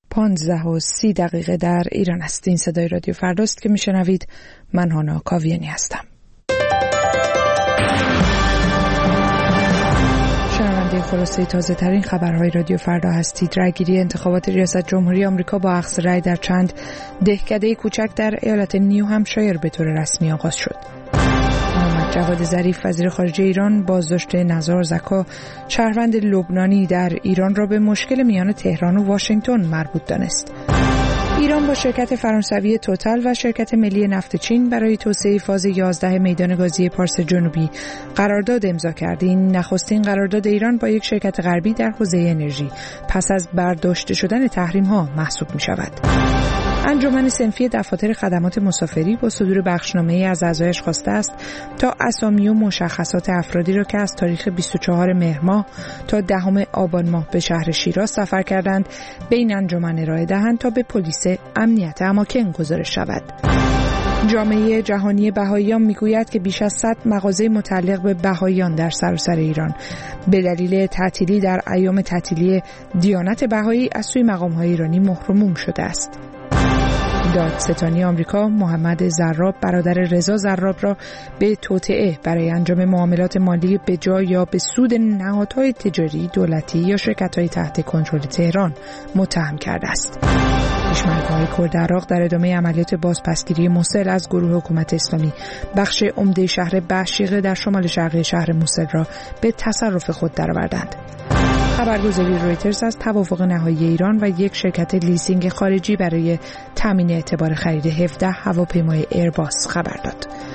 15:30 در ایران است. این صدای رادیو فرداست که میشنوید. من هانا کاویانی هستم. شنونده خلاصه تازه ترین خبرهای رادیو فردا هستید. رأیگیری انتخابات ریاست جمهوری آمریکا با اخذ رأی در چند دهکده کوچک در ایالت نیو همشایر به طور رسمی آغاز شد. جواد ظریف وزیر خارجه ایران بازداشت نزار زکا شهروند لبنانی در ایران را به مشکل میان تهران و واشنگتن مربوط دانست. ایران با شرکت فرانسوی توتال و شرکت ملی نفت چین برای توسعه فاز 11 میدان گازی پارس جنوبی قرارداد امضا کرد. این نخستین قرارداد ایران با یک شرکت غربی در حوزه انرژی پس از برداشته شدن تحریم‌ها محسوب می‌شود. انجمن صنفی دفاتر خدمات مسافری با صدور بخشنامه‌ای از اعضایش خواسته است تا اسامی و مشخصات افرادی را که از تاریخ 24 مهر ماه تا 10 آبان ماه به شهر شیراز سفر کردند به این انجمن ارائه دهند تا به پلیس امنیت اماکن گزارش شود. جامعه جهانی بهائیان میگوید که بیش از 100 مغازه متعلق به بهائیان در سراسر ایران به دلیل تعطیلی در ایام تعطیلی دیانت بهایی از سوی مقام‌های ایرانی محروم شده است. دادستانی آمریکا محمد زراب برادر رضا زراب را به توطئه برای انجام معاملات مالی به جای یا به سود نهادهای تجاری دولتی یا شرکت‌های تحت کنترل تهران متهم کرده است. پشمرگاهای کرد عراق در ادامه عملیات بازپسگیری موصل از گروه حکومت اسلامی بخش عمده شهر بهشیقه در شمال شرقی شهر موصل را به تصرف خود درآوردند. خبرگزاری رویترز از توافق نهایی ایران و یک شرکت لیسینگ خارجی برای تامین اعتبار خرید 17 هواپیمای ایرباس خبر داد.